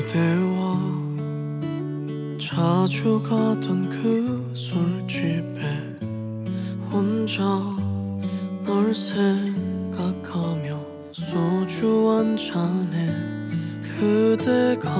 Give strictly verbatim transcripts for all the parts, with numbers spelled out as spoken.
그대와 자주 가던 그 술집에 혼자 널 생각하며 소주 한 잔에 그대가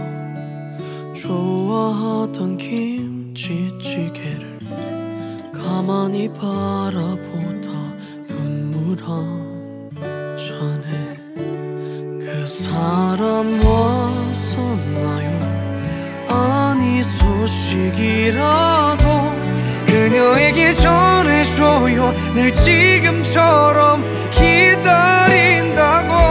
좋아하던 김치찌개를 가만히 바라보다 눈물 한 잔에 그 사람 왔었나요? 아니 소식이라도 그녀에게 전해줘요. 늘 지금처럼 기다린다고.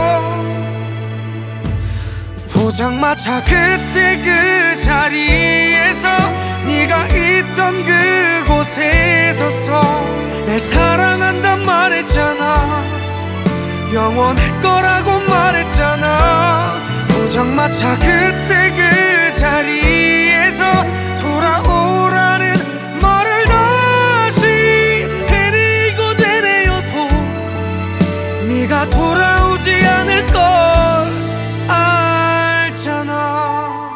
포장마차 그때 그 자리에서 네가 있던 그곳에 서서 날 사랑한단 말했잖아. 영원할 거라고 말했잖아. 포장마차 그때 그 자리에서 돌아오라는 말을 다시 되뇌이고 되뇌어도 네가 돌아오지 않을 걸 알잖아.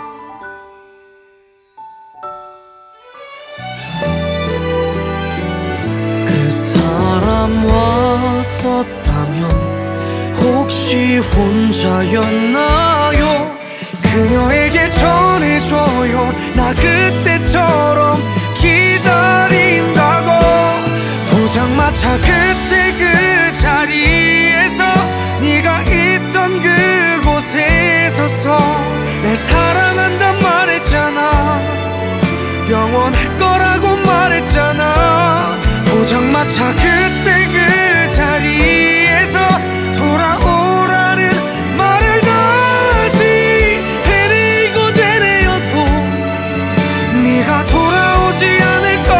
그 사람 왔었다면 혹시 혼자였나요? 그녀에게 전해줘요. 나 그때처럼 기다린다고. 포장마차 그때 그 자리에서 네가 있던 그곳에 서서 날 사랑한단 말했잖아. 영원할 거라고 말했잖아. 포장마차 그때 그 자리에서 돌아오라는 말을 다시 되뇌이고 되뇌어도 네가 돌아오지 않을 걸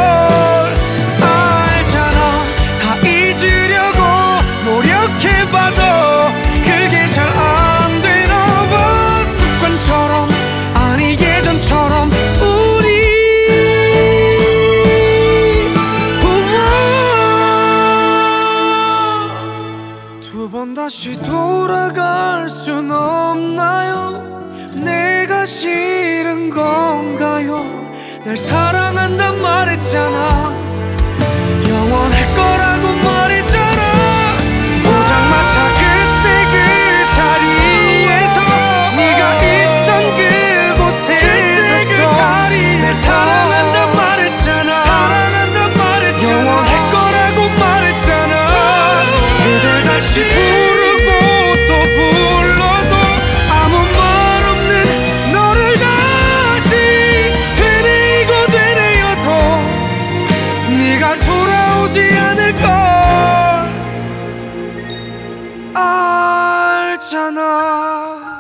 알잖아. 다 잊으려고 노력해봐도 그게 잘 안 되나 봐. 습관처럼 아니 예전처럼 우리 두 번 다시 돌아갈 순 없나요? 내가 싫은 건가요? 날 사랑한단 말했잖아. 영원할 거라고 말했잖아. 포장마차 그때 그 자리에서 네가 있던 그곳에 서서 날 사랑한단 말했잖아. 사랑한단 말했잖아. 영원할 거라고 말했잖아. 그댈 다시 부르고 또 불러도 아무 말 없는 너를 다시 되뇌이고 되뇌어도 네가 돌아오지 않을 걸 알잖아.